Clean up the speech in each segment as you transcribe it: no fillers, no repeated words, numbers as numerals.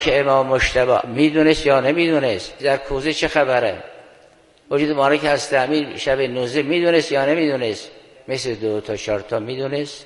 که امام مجتبی میدونست یا نمیدونست در کوزه چه خبره؟ وجود مالک هست امیر شب 19 میدونست یا نمیدونست؟ مثل 2 تا 4 تا میدونست.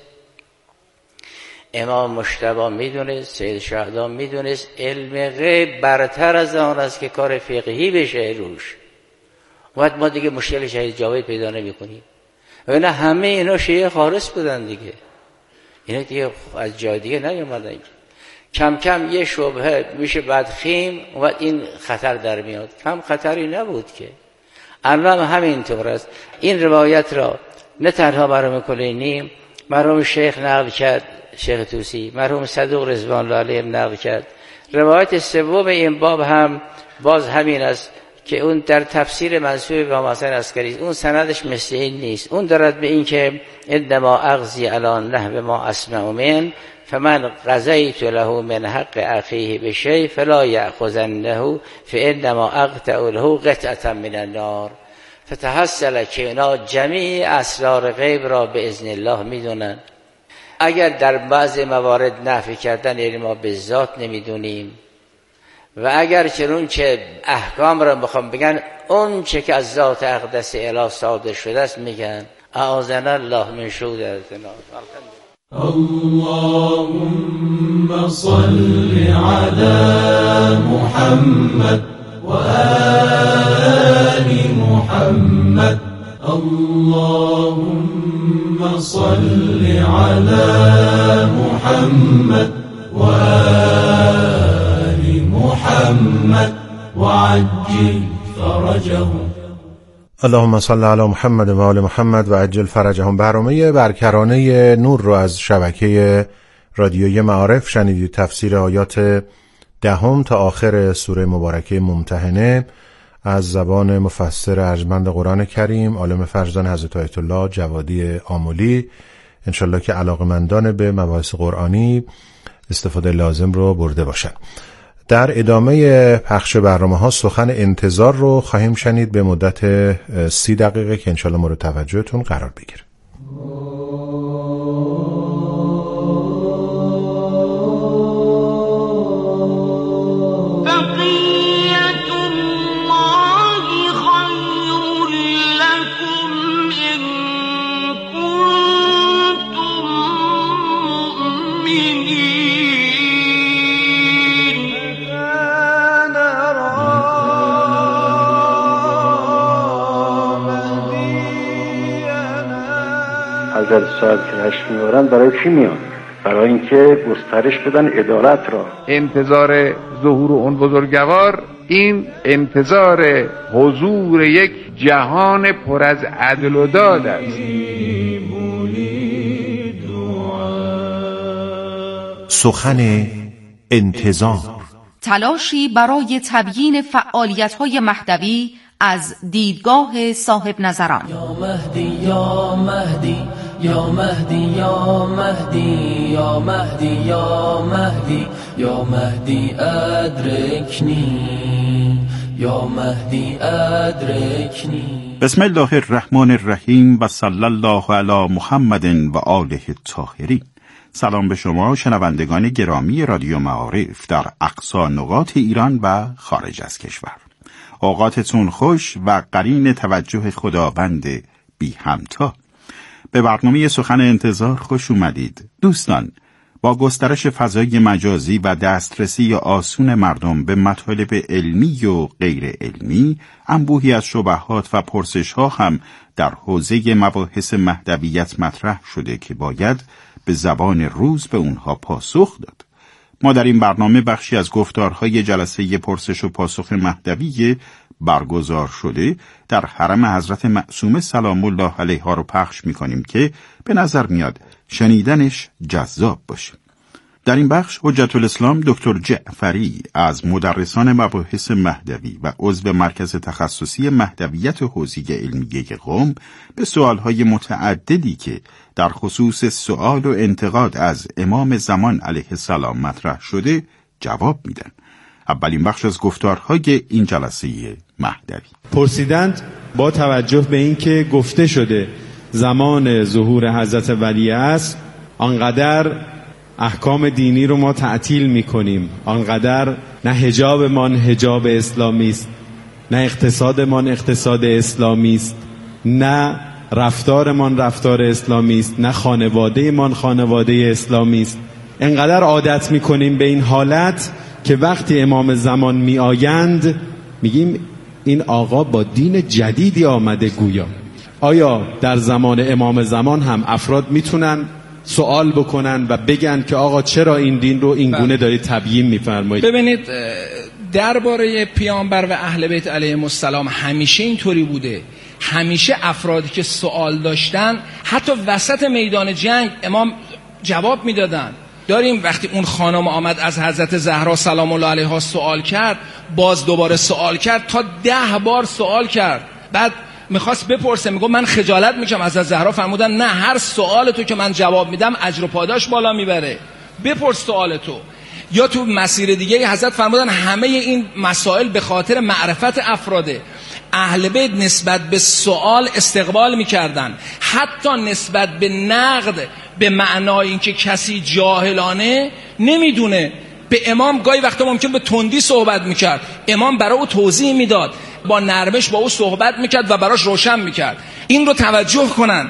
امام مجتبی میدونست، سید شهدا میدونست. علم غیب برتر از آن است که کار فقهی بشه روش. وقت ما دیگه مشکل شهید جاوید پیدا نمی‌کنیم. ولی همه اینا شیعه خالص بودن دیگه. اینا دیگه از جای دیگه نیومدن. کم کم یه شبهه میشه بدخیم و این خطر در میاد. کم خطری نبود که. الان همینطور است. این روایت را نه تنها مرحوم کلینی، مرحوم شیخ نقل کرد، شیخ طوسی، مرحوم صدوق رضوان الله علیه نقل کرد. روایت سوم این باب هم باز همین است که اون در تفسیر منسوب به حسن عسکری، اون سندش مثل این نیست. اون دارد به این که انما اغزی علی نحو ما اسمع من فمن قضیت له من حق اخیه بشیء فلا یأخذنه فانما اقطع له قطعة من النار. فتحصل که اینا جمیع اسرار غیب را به اذن الله میدونن. اگر در بعض موارد نفی کردن یعنی ما به ذات نمیدونیم و اگر چنون که احکام را بخوام بگن اون چه که از ذات اقدس اله صادر شده است میگن. اعاذنا الله من شرور ذاتنا. اللهم صل على محمد وآل محمد. اللهم صل على محمد وآل محمد وعجل فرجهم. اللهم صل علی محمد و آل محمد و عجل فرجهم. برنامه برکرانه نور رو از شبکه رادیوی معارف شنیدید. تفسیر آیات 10 تا آخر سوره مبارکه ممتحنه از زبان مفسر ارجمند قرآن کریم عالم فرزان حضرت آیت الله جوادی آملی. انشالله که علاقمندان به مباحث قرآنی استفاده لازم رو برده باشن. در ادامه پخش برنامه ها سخن انتظار رو خواهیم شنید به مدت 30 دقیقه که انشالله مورد توجهتون قرار بگیره. حضرت صاحب که تشریف می‌آورن برای چی میان؟ برای اینکه گسترش بدن عدالت را. انتظار ظهور اون بزرگوار این انتظار حضور یک جهان پر از عدل و داد است. سخن انتظار، تلاشی برای تبیین فعالیت‌های مهدوی از دیدگاه صاحب نظران. یا مهدی یا مهدی یا مهدی یا مهدی یا مهدی یا مهدی یا مهدی ادرکنی یا مهدی ادرکنی. بسم الله الرحمن الرحیم و صلی الله علی محمد و آله الطاهرین. سلام به شما شنوندگان گرامی رادیو معارف در اقصی نقاط ایران و خارج از کشور. اوقاتتون خوش و قرین توجه خداوند بی همتا. به برنامه سخن انتظار خوش اومدید. دوستان، با گسترش فضای مجازی و دسترسی آسون مردم به مطالب علمی و غیر علمی، انبوهی از شبهات و پرسش‌ها هم در حوزه مباحث مهدویت مطرح شده که باید به زبان روز به اونها پاسخ داد. ما در این برنامه بخشی از گفتارهای جلسه پرسش و پاسخ مهدوی برگزار شده در حرم حضرت معصومه سلام الله علیها رو پخش می‌کنیم که به نظر میاد شنیدنش جذاب باشه. در این بخش حجت الاسلام دکتر جعفری از مدرسان مباحث مهدوی و عضو مرکز تخصصی مهدویت حوزه علمیه قم به سوالهای متعددی که در خصوص سؤال و انتقاد از امام زمان علیه السلام مطرح شده جواب میدن. اولین بخش از گفتارهای این جلسه مهدوی. پرسیدند با توجه به اینکه گفته شده زمان ظهور حضرت ولی عصر آنقدر احکام دینی رو ما تعطیل میکنیم. آنقدر نه حجابمان حجاب اسلامی است، نه اقتصادمان اقتصاد اسلامی است، نه رفتارمان رفتار اسلامی است، نه خانوادهمان خانواده اسلامی است. انقدر عادت میکنیم به این حالت که وقتی امام زمان میآیند میگیم این آقا با دین جدیدی آمده گویا. آیا در زمان امام زمان هم افراد میتونن سوال بکنن و بگن که آقا چرا این دین رو این گونه دارید تبیین میفرمایید؟ ببینید درباره پیامبر و اهل بیت علیهم السلام همیشه اینطوری بوده. همیشه افرادی که سوال داشتن حتی وسط میدان جنگ امام جواب میدادن. داریم وقتی اون خانم آمد از حضرت زهرا سلام الله علیها سوال کرد، باز دوباره سوال کرد، تا 10 بار سوال کرد. بعد میخواست بپرسه، میگه من خجالت میکشم. از زهرا فرمودن نه، هر سوال تو که من جواب میدم اجر و پاداش بالا میبره، بپرس سوال تو. یا تو مسیر دیگه حضرت فرمودن همه این مسائل به خاطر معرفت افراده. اهل بیت نسبت به سوال استقبال میکردن، حتی نسبت به نقد به معنای اینکه کسی جاهلانه نمیدونه. به امام گاهی وقتا ممکن به تندی صحبت میکرد، امام برای او توضیح میداد، با نرمش با او صحبت میکرد و براش روشن میکرد. این رو توجه کنن،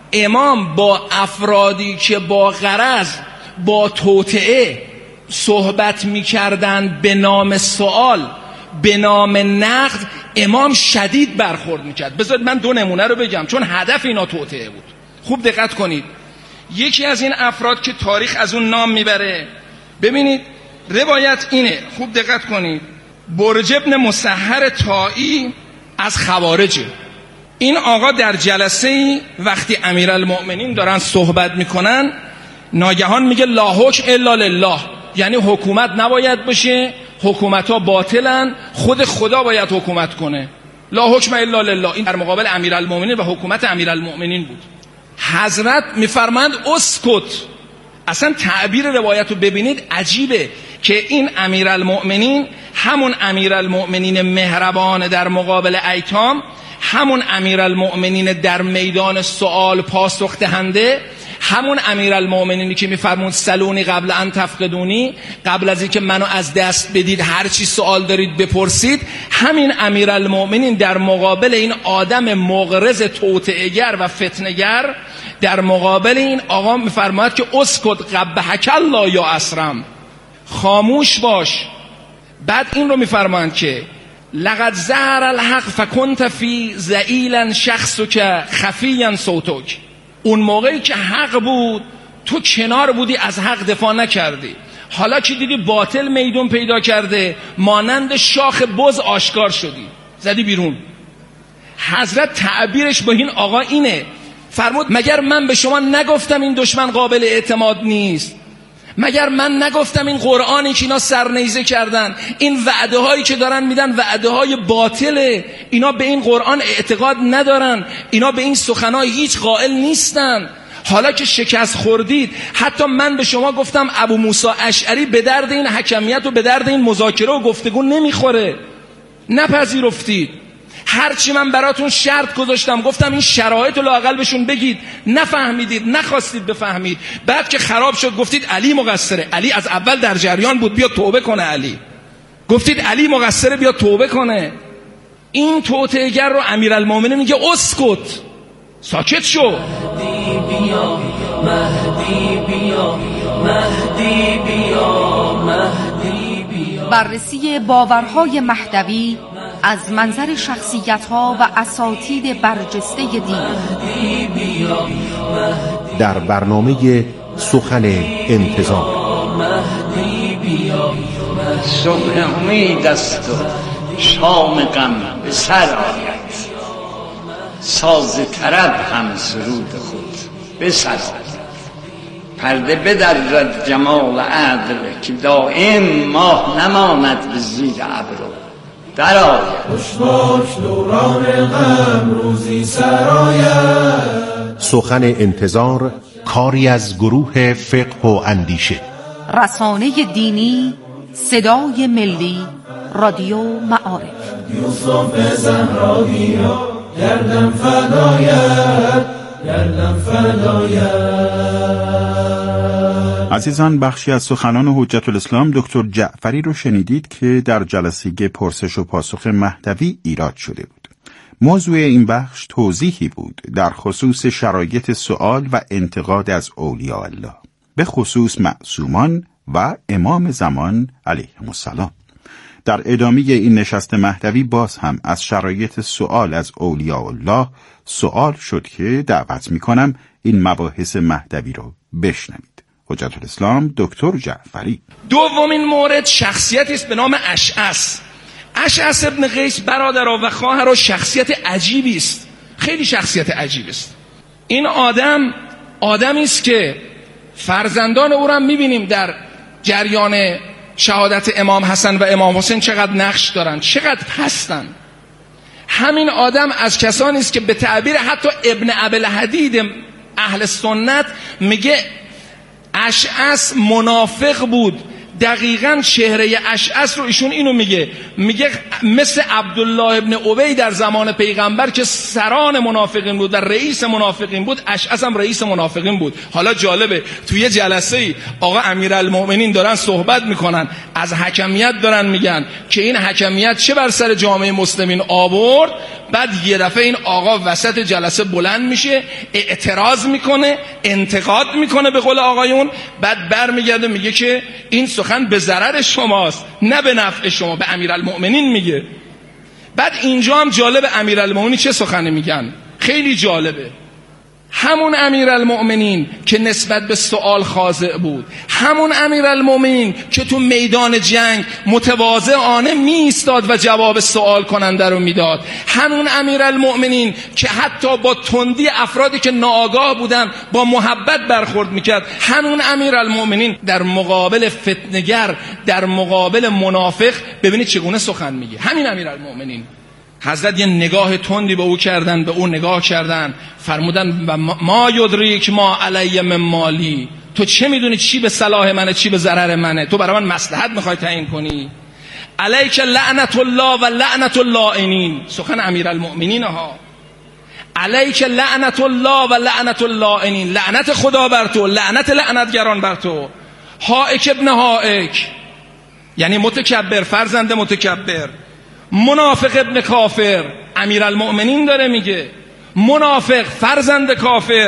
امام با افرادی که با غرض با توطئه صحبت میکردن به نام سوال، به نام نقد، امام شدید برخورد میکرد. بذارید من 2 نمونه رو بگم چون هدف اینا توطئه بود. خوب دقت کنید. یکی از این افراد که تاریخ از اون نام میبره، ببینید روایت اینه، خوب دقت کنید. برج ابن مسحر طائی از خوارجه. این آقا در جلسه وقتی امیرالمؤمنین دارن صحبت میکنن، ناگهان میگه لا حکم الا لله، یعنی حکومت نباید باشه، حکومت ها باطلن، خود خدا باید حکومت کنه. لا حکم الا لله، این در مقابل امیرالمؤمنین و حکومت امیرالمؤمنین بود. حضرت میفرمایند اسکت. اصلا تعبیر روایت رو ببینید عجیبه که این امیرالمؤمنین همون امیرالمؤمنین مهربان در مقابل ایتام، همون امیرالمؤمنین در میدان سوال پاسخ دهنده، همون امیرالمؤمنینی که میفرمود سلونی قبل ان تفقدونی، قبل از اینکه منو از دست بدید هر چی سوال دارید بپرسید، همین امیرالمؤمنین در مقابل این آدم مغرض توطئه‌گر و فتنه‌گر، در مقابل این آقا میفرماید که اسکت قبحک الله یا اسرم، خاموش باش. بعد این رو میفرمایند که لقد ظهر الحق فکنت فی ذلیلا شخصک خفیا صوتک، اون موقعی که حق بود تو کنار بودی، از حق دفاع نکردی، حالا که دیدی باطل میدون پیدا کرده مانند شاخ بز آشکار شدی، زدی بیرون. حضرت تعبیرش با این آقا اینه، فرمود مگر من به شما نگفتم این دشمن قابل اعتماد نیست؟ مگر من نگفتم این قرآنی که اینا سرنیزه کردن، این وعده هایی که دارن میدن وعده های باطله، اینا به این قرآن اعتقاد ندارن، اینا به این سخنای هیچ قائل نیستن. حالا که شکست خوردید، حتی من به شما گفتم ابو موسی اشعری به درد این حکمیت و به درد این مذاکره و گفتگو نمیخوره، نپذیرفتید. هرچی من براتون شرط گذاشتم، گفتم این شرایط رو لااقل بهشون بگید، نفهمیدید، نخواستید بفهمید. بعد که خراب شد گفتید علی مقصره. علی از اول در جریان بود، بیا توبه کنه علی. گفتید علی مقصره، بیا توبه کنه. این توطئه‌گر رو امیرالمومنین میگه اسکت، ساکت شو. مهدی بیا، مهدی بیا، مهدی بیا، مهدی بیا. بررسی باورهای مهدوی از منظر شخصیت‌ها و اساتید برجسته دین در برنامه سخن انتظار. صبح امید است و شام غم به سر آید، ساز طرب هم سرود خود به سر آید. پرده بدرد جمال عدل که دائم ماه نماند به زیر ابرو در آید. خوش باش دوران غم روزی سرآید. سخن انتظار کاری از گروه فقه و اندیشه، رسانه دینی، صدای ملی، رادیو معارف. یوسف زهرایی‌ها گردن فدایت، گردن فدایت. عزیزان، بخشی از سخنان حجت الاسلام دکتر جعفری رو شنیدید که در جلسه پرسش و پاسخ مهدوی ایراد شده بود. موضوع این بخش توضیحی بود در خصوص شرایط سؤال و انتقاد از اولیاء الله، به خصوص معصومان و امام زمان علیهم السلام. در ادامه این نشست مهدوی باز هم از شرایط سؤال از اولیاء الله سؤال شد که دعوت می‌کنم این مباحث مهدوی رو بشنوید. حجت الاسلام دکتر جعفری. دومین مورد شخصیتی است به نام اشعث. اشعث ابن قیس برادر و خواهر و شخصیت عجیبی است، خیلی شخصیت عجیبی است. این آدمی است که فرزندان او را می‌بینیم در جریان شهادت امام حسن و امام حسین چقدر نقش دارن، چقدر هستن. همین آدم از کسانی است که به تعبیر حتی ابن ابوالحدید اهل سنت میگه اشعث منافق بود. دقیقاً چهره اشعث رو ایشون اینو میگه مثل عبدالله ابن ابی در زمان پیغمبر که سران منافقین بود و رئیس منافقین بود، اشعث هم رئیس منافقین بود. حالا جالبه توی جلسه آقا امیرالمؤمنین دارن صحبت میکنن، از حکمیت دارن میگن که این حکمیت چه بر سر جامعه مسلمین آورد، بعد یه دفعه این آقا وسط جلسه بلند میشه، اعتراض میکنه، انتقاد میکنه به قول آقایون، بعد برمیگرده میگه که این سخن به ضرر شماست نه به نفع شما، به امیرالمؤمنین میگه. بعد اینجا هم جالب امیرالمؤمنین چه سخنی میگن، خیلی جالبه. همون امیرالمؤمنین که نسبت به سؤال خاضع بود، همون امیرالمؤمنین که تو میدان جنگ متواضعانه میایستاد و جواب سؤال کننده رو میداد، همون امیرالمؤمنین که حتی با تندی افرادی که ناآگاه بودن با محبت برخورد میکرد، همون امیرالمؤمنین در مقابل فتنه‌گر، در مقابل منافق ببینید چگونه سخن میگه. همین امیرالمؤمنین حضرت یه نگاه تندی به او کردن، به او نگاه کردن، فرمودن ما یدریک ما علی من مالی، تو چه میدونی چی به صلاح منه چی به ضرر منه، تو برای من مصلحت میخوای تعیین کنی؟ علیک لعنت الله و لعنت اللاعنین، سخن امیرالمؤمنین ها. علیک لعنت الله و لعنت اللاعنین، لعنت خدا بر تو، لعنت لعنتگران بر تو. حائک ابن حائک یعنی متکبر، فرزند متکبر. منافق ابن کافر، امیرالمؤمنین داره میگه منافق، فرزند کافر.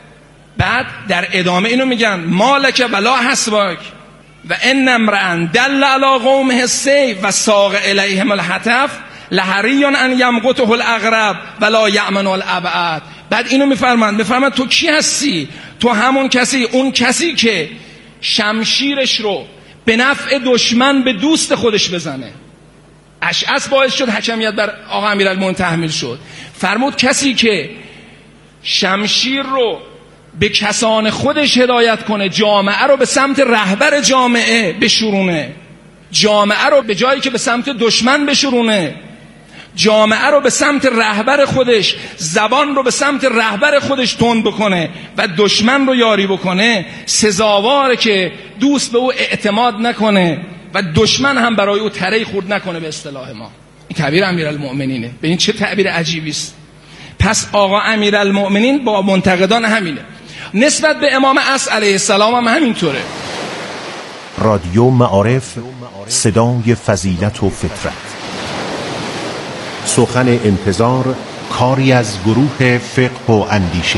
بعد در ادامه اینو میگن مالک ولا حسبک و ان امرا دل علی قومه السیف و ساق الیهم الحتف لحری ان یمقته الاغرب ولا یامن الابعد. بعد اینو میفرماند تو کی هستی؟ تو همون کسی، اون کسی که شمشیرش رو به نفع دشمن به دوست خودش بزنه. اشعث باعث شد حکمیت بر آقا امیرالمؤمنین تحمیل شد. فرمود کسی که شمشیر رو به کسان خودش هدایت کنه، جامعه رو به سمت رهبر جامعه بشورونه، جامعه رو به جایی که به سمت دشمن بشورونه، جامعه رو به سمت رهبر خودش، زبان رو به سمت رهبر خودش تند بکنه و دشمن رو یاری بکنه، سزاواره که دوست به او اعتماد نکنه و دشمن هم برای او تره خورد نکنه. به اصطلاح ما این تعبیر امیرالمؤمنینه. ببین چه تعبیر عجیبی است. پس آقا امیرالمؤمنین با منتقدان همینه. نسبت به امام عصر علیه السلام هم همینطوره. رادیو معارف، صدای فضیلت و فطرت. سخن انتظار کاری از گروه فقه و اندیشه.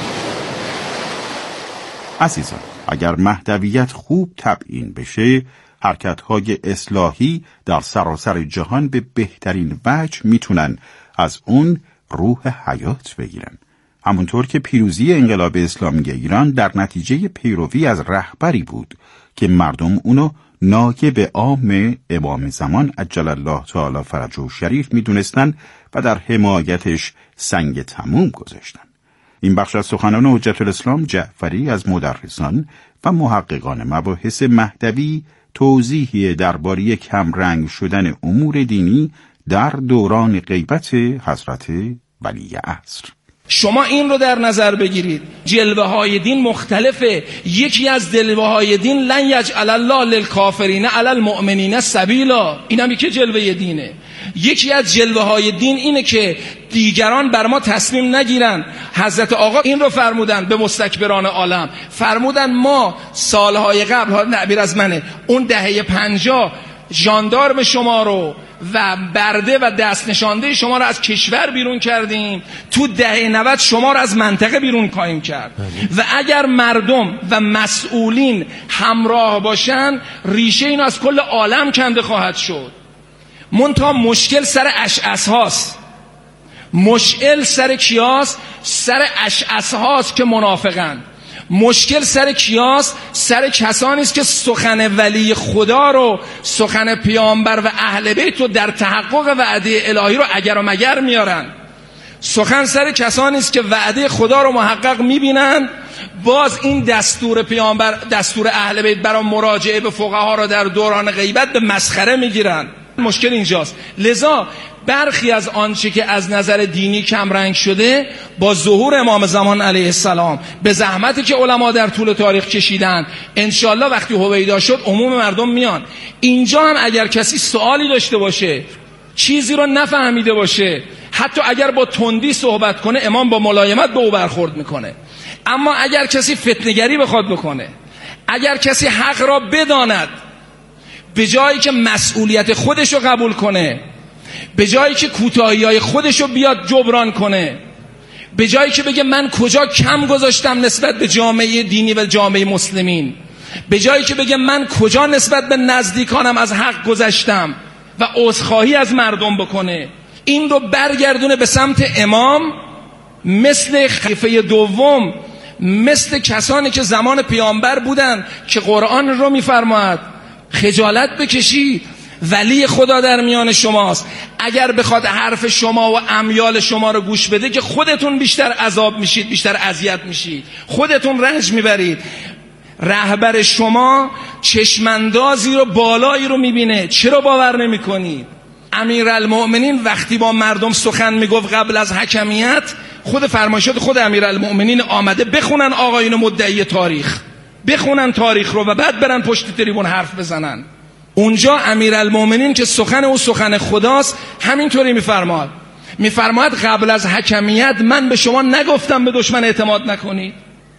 عزیزان، اگر مهدویت خوب تبیین بشه، حرکت‌های اصلاحی در سراسر جهان به بهترین وجه میتونن از اون روح حیات بگیرن. همونطور که پیروزی انقلاب اسلامی ایران در نتیجه پیروی از رهبری بود که مردم اونو نایب عام امام زمان عجل الله تعالی فرجه شریف میدونستن و در حمایتش سنگ تموم گذاشتن. این بخش از سخنان حجت الاسلام جعفری از مدرسان و محققان مباحث مهدوی توضیحی درباره کمرنگ شدن امور دینی در دوران غیبت حضرت ولی عصر. شما این رو در نظر بگیرید، جلوه های دین مختلفه. یکی از جلوه های دین لن یجعل الله للکافرین علی المؤمنین سبیلا، این هم یکی جلوه دینه. یکی از جلوه های دین اینه که دیگران بر ما تصمیم نگیرن. حضرت آقا این رو فرمودن به مستکبران عالم، فرمودن ما سالهای قبل، ها نبیر از منه، اون دهه 50 ژاندارم شما رو و برده و دست نشانده شما رو از کشور بیرون کردیم، تو دهه 90 شما رو از منطقه بیرون خواهیم کرد و اگر مردم و مسئولین همراه باشن ریشه این از کل عالم کنده خواهد شد. منتها مشکل سر اشعث هاست. مشکل سر کیاست؟ سر اشعث هاست که منافقن. مشکل سر کیاست؟ سر کسانی است که سخن ولی خدا رو، سخن پیامبر و اهل بیت رو در تحقق وعده الهی رو اگر و مگر میارن. سخن سر کسانی است که وعده خدا رو محقق میبینن، باز این دستور پیامبر، دستور اهل بیت برای مراجعه به فقها رو در دوران غیبت به مسخره میگیرن. مشکل اینجاست. لذا برخی از آنچه که از نظر دینی کمرنگ شده با ظهور امام زمان علیه السلام، به زحمتی که علما در طول تاریخ کشیدن، انشالله وقتی هویدا شد عموم مردم میان. اینجا هم اگر کسی سوالی داشته باشه، چیزی رو نفهمیده باشه، حتی اگر با تندی صحبت کنه امام با ملایمت به او برخورد میکنه. اما اگر کسی فتنه‌گری بخواد بکنه، اگر کسی حق را بداند، به جایی که مسئولیت خودشو قبول کنه، به جایی که کوتاهی‌های خودشو بیاد جبران کنه، به جایی که بگه من کجا کم گذاشتم نسبت به جامعه دینی و جامعه مسلمین، به جایی که بگه من کجا نسبت به نزدیکانم از حق گذشتم و عذرخواهی از مردم بکنه، این رو برگردونه به سمت امام، مثل خلیفه دوم، مثل کسانی که زمان پیامبر بودن که قرآن رو میفرماید خجالت بکشی، ولی خدا در میان شماست. اگر بخواد حرف شما و امیال شما رو گوش بده که خودتون بیشتر عذاب میشید، بیشتر اذیت میشید، خودتون رنج میبرید. رهبر شما چشماندازی رو، بالایی رو میبینه، چرا باور نمیکنید؟ امیرالمؤمنین وقتی با مردم سخن میگفت قبل از حکمیت، خود فرمایشات خود امیرالمؤمنین آمده بخونن آقایون مدعی تاریخ، بخونن تاریخ رو و بعد برن پشت تریبون حرف بزنن. اونجا امیرالمؤمنین که سخن او سخن خداست همینطوری میفرماید قبل از حکمیت من به شما نگفتم به دشمن اعتماد نکنید،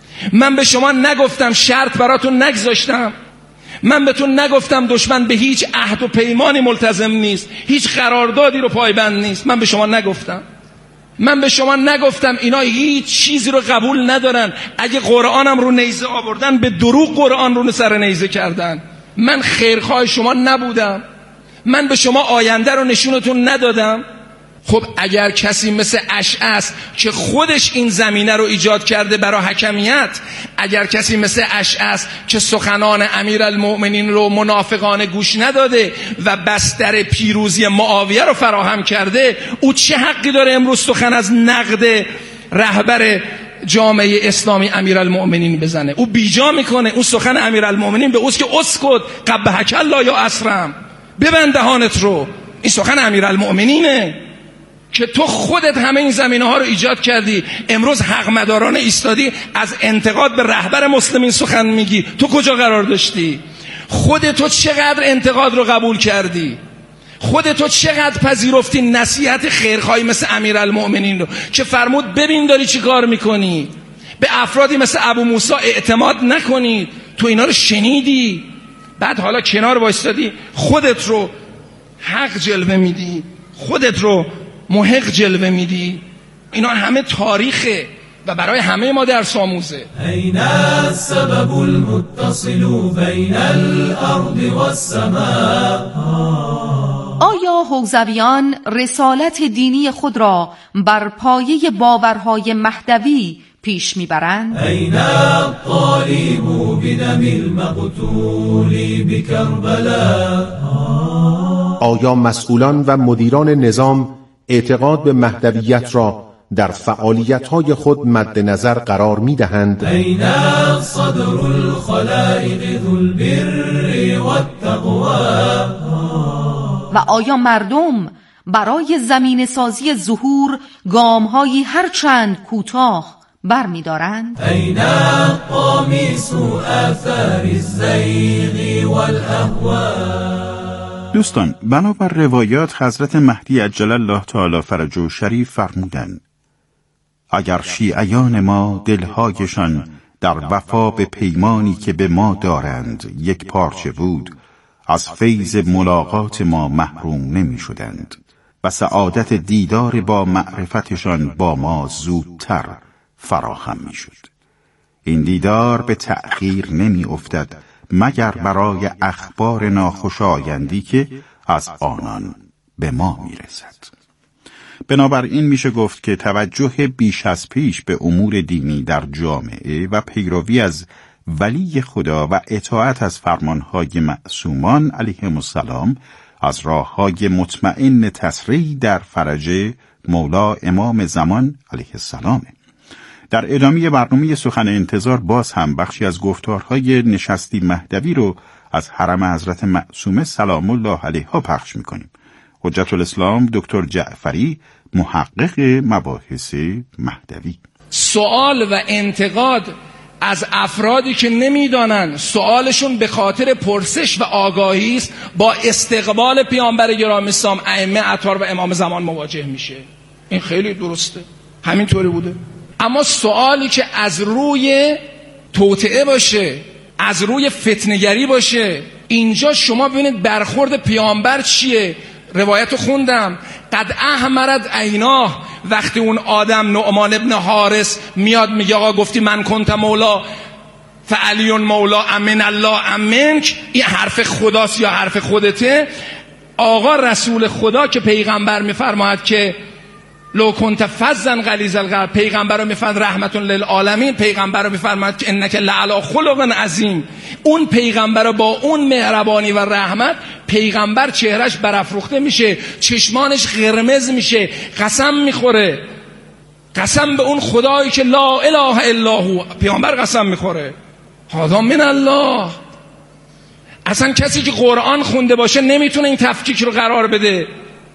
من به شما نگفتم شرط براتون نگذاشتم، من بهتون نگفتم دشمن به هیچ عهد و پیمانی ملتزم نیست، هیچ قراردادی رو پایبند نیست، من به شما نگفتم، من به شما نگفتم اینا هیچ چیزی رو قبول ندارن، اگه قرآنم رو نیزه آوردن به دروغ قرآن رو سر نیزه کردن، من خیرخواه شما نبودم، من به شما آینده رو نشونتون ندادم. خب اگر کسی مثل اشعث که خودش این زمینه رو ایجاد کرده برای حکمیت، اگر کسی مثل اشعث که سخنان امیرالمؤمنین رو منافقانه گوش نداده و بستر پیروزی معاویه رو فراهم کرده، او چه حقی داره امروز سخن از نقد رهبر جامعه اسلامی امیرالمؤمنین بزنه؟ او بیجا میکنه. اون سخن امیرالمؤمنین به اوست که اسکت قبحک الله یا اسرم، ببند دهانت رو، این سخن امیرالمؤمنینه که تو خودت همه این زمینه ها رو ایجاد کردی. امروز حق مدارانه ایستادی از انتقاد به رهبر مسلمین سخن میگی. تو کجا قرار داشتی؟ خودت تو چقدر انتقاد رو قبول کردی؟ خودت تو چقدر پذیرفتی نصیحت خیرخواهی مثل امیرالمؤمنین رو که فرمود ببین داری چی کار میکنی، به افرادی مثل ابو موسی اعتماد نکنید؟ تو اینا رو شنیدی، بعد حالا کنار وایستادی خودت رو حق جلوه میدی، خودت رو محق جلوه میدی. اینا همه تاریخه و برای همه ما درس آموزه. این السبب المتصل بین الارض والسماء. آیا حوزویان رسالت دینی خود را بر پایه باورهای مهدوی پیش میبرند؟ این الطالب بدم المقتول بکربلاء. آیا مسئولان و مدیران نظام اعتقاد به مهدویت را در فعالیت‌های خود مد نظر قرار می‌دهند؟ این صدر الخلائق ذو البر والتقوى. و آیا مردم برای زمین سازی ظهور گام‌هایی هر چند کوتاه برمی‌دارند؟ این قامیس آثار الزیغ والاهواء. دوستان، بنابر روایات حضرت مهدی عجل الله تعالی فرجه شریف فرمودند: اگر شیعیان ما دلهایشان در وفا به پیمانی که به ما دارند یک پارچه بود، از فیض ملاقات ما محروم نمی شدند و سعادت دیدار با معرفتشان با ما زودتر فراهم می شد. این دیدار به تأخیر نمی افتد مگر برای اخبار ناخوشایندی که از آنان به ما می رسد. بنابراین میشه گفت که توجه بیش از پیش به امور دینی در جامعه و پیروی از ولی خدا و اطاعت از فرمانهای معصومان علیهم السلام از راههای مطمئن تسریع در فرج مولا امام زمان علیه السلام. در ادامه برنامه سخن انتظار باز هم بخشی از گفتارهای نشستی مهدوی رو از حرم حضرت معصومه سلام الله علیها پخش میکنیم. حجت الاسلام دکتر جعفری، محقق مباحث مهدوی. سوال و انتقاد از افرادی که نمیدانن، سوالشون به خاطر پرسش و آگاهی است، با استقبال پیامبر گرامی اسلام، ائمه اطهار و امام زمان مواجه میشه. این خیلی درسته، همینطوری بوده. اما سوالی که از روی توطئه باشه، از روی فتنه‌گری باشه، اینجا شما ببینید برخورد پیامبر چیه. روایت رو خوندم، قد احمرت عیناه، وقتی اون آدم نعمان ابن حارس میاد میگه آقا گفتی من کنت مولا فعلی مولا امن الله امنک، این حرف خداست یا حرف خودته؟ آقا رسول خدا که پیغمبر میفرماید که لو کنت فظا غلیظ القلب، پیغمبر رو میفرماید رحمت للعالمین، پیغمبر رو میفرماید که انک لعلی خلق عظیم. اون پیغمبر با اون مهربانی و رحمت، پیغمبر چهرش برافروخته میشه، چشمانش قرمز میشه، قسم میخوره، قسم به اون خدایی که لا اله الا هو، پیغمبر قسم میخوره هذا من الله. اصلا کسی که قرآن خونده باشه نمیتونه این تفکیک رو قرار بده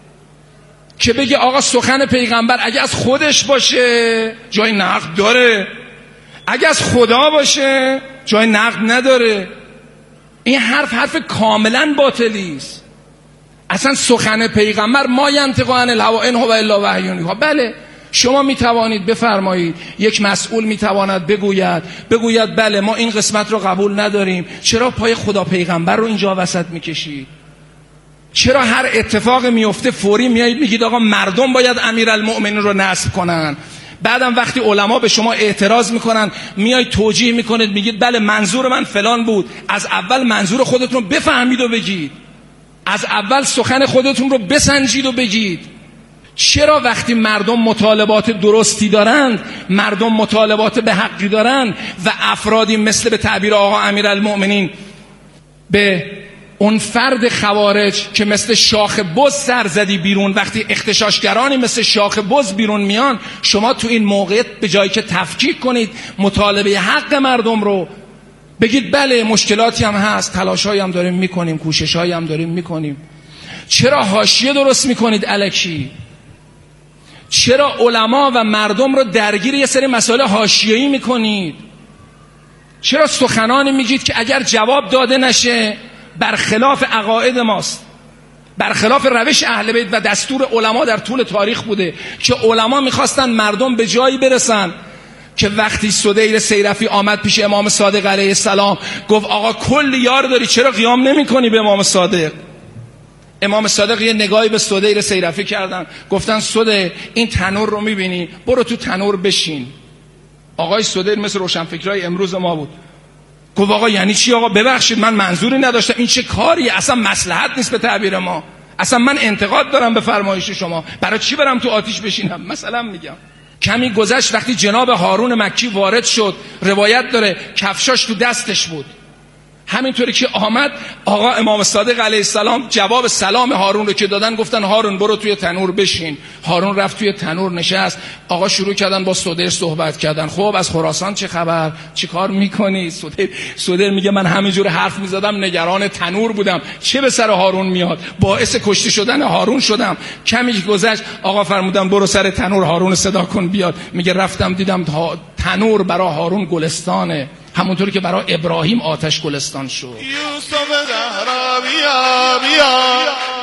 که بگه آقا سخن پیغمبر اگه از خودش باشه جای نقد داره، اگه از خدا باشه جای نقد نداره. این حرف کاملا باطلی است. اصلا سخن پیغمبر ما ینطق عن الهوی ان هو الا وحی یوحی. بله شما میتوانید بفرمایید، یک مسئول میتواند بگوید بله ما این قسمت رو قبول نداریم. چرا پای خدا پیغمبر رو اینجا وسط میکشید؟ چرا هر اتفاق میفته فوری میایید میگید آقا مردم باید امیرالمؤمنین رو نصب کنن؟ بعدم وقتی علما به شما اعتراض میکنن میایید توجیه میکنید میگید بله منظور من فلان بود. از اول منظور خودتون رو بفهمید و بگید، از اول سخن خودتون رو بسنجید و بگید. چرا وقتی مردم مطالبات درستی دارند، مردم مطالبات به حقی دارند و افرادی مثل به تعبیر آقا امیرالمؤمنین به اون فرد خوارج که مثل شاخ بز سر زدی بیرون، وقتی اختشاشگرانی مثل شاخ بز بیرون میان، شما تو این موقعیت به جایی که تفکیک کنید مطالبه حق مردم رو بگید بله مشکلاتی هم هست، تلاشایی هم داریم میکنیم، کوششایی هم داریم میکنیم، چرا حاشیه درست میکنید الکی؟ چرا علما و مردم رو درگیر یه سری مسائل حاشیه‌ای میکنید؟ چرا سخنانی میگید که اگر جواب داده نشه برخلاف عقاید ماست، برخلاف روش اهل بیت و دستور علما در طول تاریخ بوده که علما میخواستن مردم به جایی برسن که وقتی سدیر سیرفی آمد پیش امام صادق علیه السلام گفت آقا کل یار داری چرا قیام نمی کنی به امام صادق؟ امام صادق یه نگاهی به سدیر سیرفی کردن، گفتن سدیر این تنور رو میبینی برو تو تنور بشین. آقای سدیر مثل روشنفکرای امروز ما بود، گفت آقا یعنی چی آقا؟ ببخشید من منظوری نداشتم، این چه کاری، اصلا مصلحت نیست به تعبیر ما، اصلا من انتقاد دارم به فرمایش شما، برای چی برم تو آتیش بشینم؟ مثلا میگم. کمی گذشت وقتی جناب هارون مکی وارد شد، روایت داره کفشاش تو دستش بود، همینطوری که آمد آقا امام صادق علیه السلام جواب سلام هارون رو که دادن گفتن هارون برو توی تنور بشین. هارون رفت توی تنور نشست. آقا شروع کردن با سدیر صحبت کردن، خب از خراسان چه خبر، چی کار میکنی؟ سدیر میگه من همینجور حرف میزدم نگران تنور بودم، چه به سر هارون میاد، باعث کشته شدن هارون شدم. کمی گذشت آقا فرمودن برو سر تنور هارون صدا کن بیاد. میگه رفتم دیدم تنور برای هارون گلستانه، همونطوری که برای ابراهیم آتش گلستان شد. یوسف بیا بیا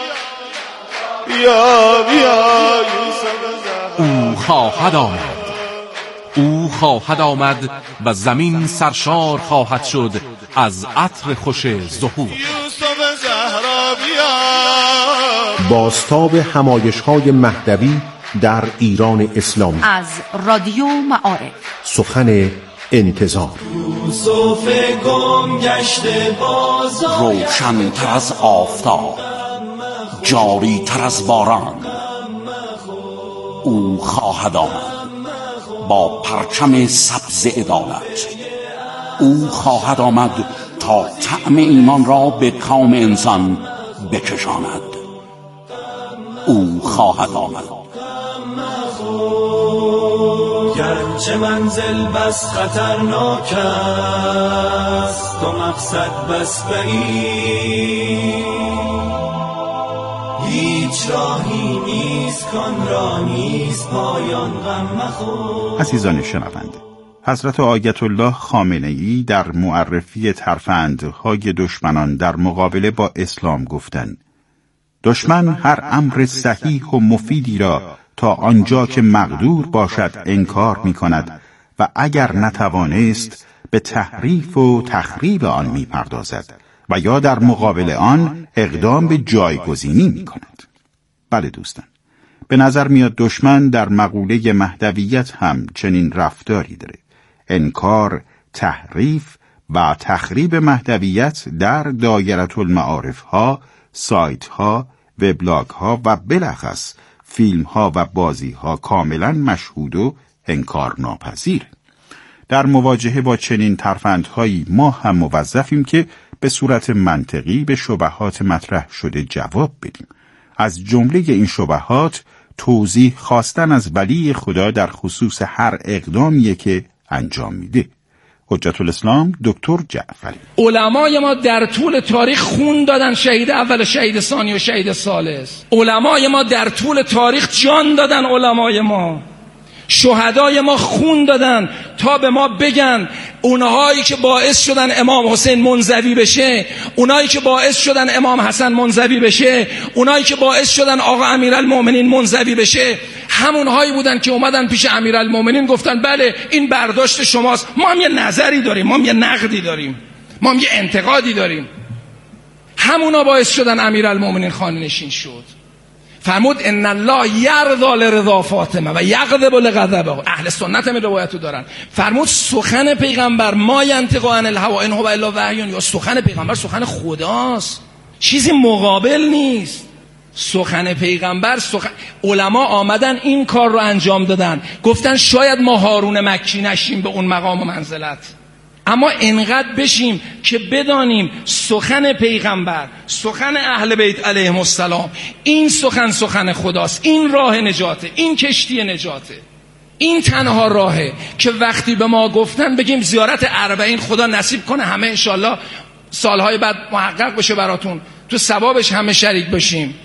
بیا بیا یوسف زهرا. او خواهد آمد، او خواهد آمد و زمین سرشار خواهد شد از عطر خوش ظهور. یوسف زهرا بیا. بازتاب همایش‌های مهدوی در ایران اسلامی از رادیو معارف. سخن انتظار. یوسف گم گشته بازار، روشن تر از آفتاب، جاری تر از باران، او خواهد آمد با پرچم سبز عدالت. او خواهد آمد تا طعم ایمان را به کام انسان بچشاند. او خواهد آمد. گرچه منزل بس خطرناک است و مقصد بس بعید، هیچ راهی نیست کان را نیست پایان، غم مخور. عزیزان شنونده، حضرت آیت الله خامنه‌ای در معرفی ترفندهای دشمنان در مقابله با اسلام گفتند: دشمن هر امر صحیح و مفیدی را تا آنجا که مقدور باشد انکار می کند و اگر نتوانست به تحریف و تخریب آن می پردازد و یا در مقابل آن اقدام به جایگزینی می کند. بله دوستان، به نظر میاد دشمن در مقوله مهدویت هم چنین رفتاری داره. انکار، تحریف و تخریب مهدویت در دایره المعارف ها، سایت ها، وبلاگ ها و بالاخص فیلم ها و بازی ها کاملا مشهود و انکار ناپذیر. در مواجهه با چنین ترفندهایی ما هم موظفیم که به صورت منطقی به شبهات مطرح شده جواب بدیم. از جمله این شبهات توضیح خواستن از ولی خدا در خصوص هر اقدامی که انجام میده. حجت الاسلام دکتر جعفری: علمای ما در طول تاریخ خون دادن، شهید اول، شهید ثانی و شهید ثالث. علمای ما در طول تاریخ جان دادن، علمای ما، شهدای ما خون دادن تا به ما بگن اونهایی که باعث شدن امام حسین منزوی بشه، اونایی که باعث شدن امام حسن منزوی بشه، اونایی که باعث شدن آقا امیرالمومنین منزوی بشه، همونهایی بودن که اومدن پیش امیرالمومنین گفتن بله این برداشت شماست، ما هم یه نظری داریم، ما هم یه نقدی داریم، ما هم یه انتقادی داریم. همونا باعث شدن امیرالمومنین خانه نشین شد. فرمود ان الله یرضی لرضا فاطمه و یغضب لغضبه. اهل سنت هم روایتو دارن. فرمود سخن پیغمبر ما ینطق عن الهوی ان هو الا وحی، یا سخن پیغمبر سخن خداست، چیزی مقابل نیست. سخن پیغمبر علما آمدن این کار رو انجام دادن، گفتن شاید ما هارون مکی نشیم به اون مقام و منزلت، اما انقدر بشیم که بدانیم سخن پیغمبر، سخن اهل بیت علیهم السلام، این سخن خداست، این راه نجاته، این کشتی نجاته، این تنها راهه که وقتی به ما گفتن بگیم زیارت 40 خدا نصیب کنه همه انشالله سالهای بعد محقق بشه براتون، تو ثوابش همه شریک بشیم.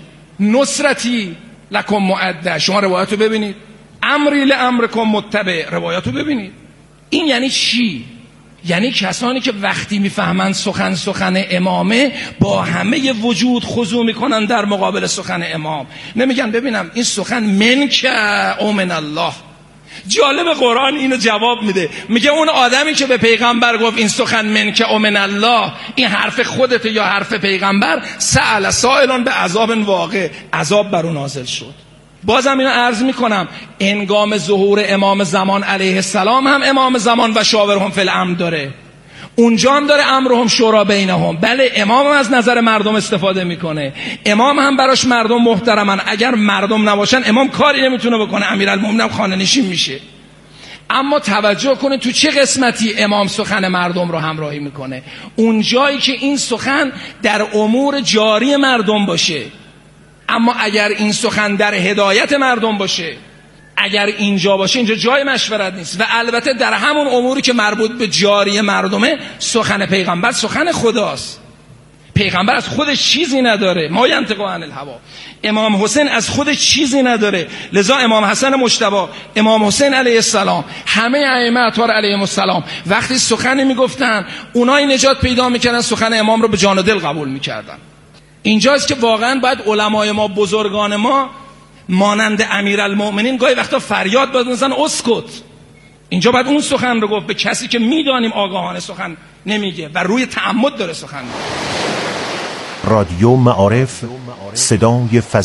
نصرتی لکم معده، شما روایتو ببینید، امری لامرکم متبع، روایتو ببینید. این یعنی چی؟ یعنی کسانی که وقتی میفهمن سخن امامه با همه وجود خضوع میکنن در مقابل سخن امام، نمیگن ببینم این سخن منک او من الله. جالب قرآن اینو جواب میده، میگه اون آدمی که به پیغمبر گفت این سخن منک او من الله، این حرف خودت یا حرف پیغمبر، سأل سائلان به عذاب واقع، عذاب بر اون نازل شد. بازم اینو عرض میکنم، انگام ظهور امام زمان علیه السلام هم امام زمان و شاورهم فی الامر داره، اونجا هم داره امرهم شورا بینهم. بله امام هم از نظر مردم استفاده میکنه، امام هم براش مردم محترمن، اگر مردم نباشن امام کاری نمیتونه بکنه، امیرالمومنین هم خانه نشین میشه. اما توجه کنه تو چه قسمتی امام سخن مردم رو همراهی میکنه، اون جایی که این سخن در امور جاری مردم باشه. اما اگر این سخن در هدایت مردم باشه، اگر اینجا باشه، اینجا جای مشورت نیست. و البته در همون اموری که مربوط به جاری مردمه، سخن پیغمبر سخن خداست. پیغمبر از خودش چیزی نداره، ما ینطق عن الهوی. امام حسین از خودش چیزی نداره، لذا امام حسن مجتبی، امام حسین علیه السلام، همه ائمه اطهار علیهم السلام وقتی سخنی میگفتن، اونای نجات پیدا میکردن، سخن امام رو به جان و دل قبول میکردن. اینجاست که واقعا باید علمای ما، بزرگان ما مانند امیرالمؤمنین گاهی وقتا فریاد بزنن اسکت. اینجا باید اون سخن رو گفت به کسی که میدانیم آگاهانه سخن نمیگه و روی تعمد داره سخن میگه. رادیو معارف، صدای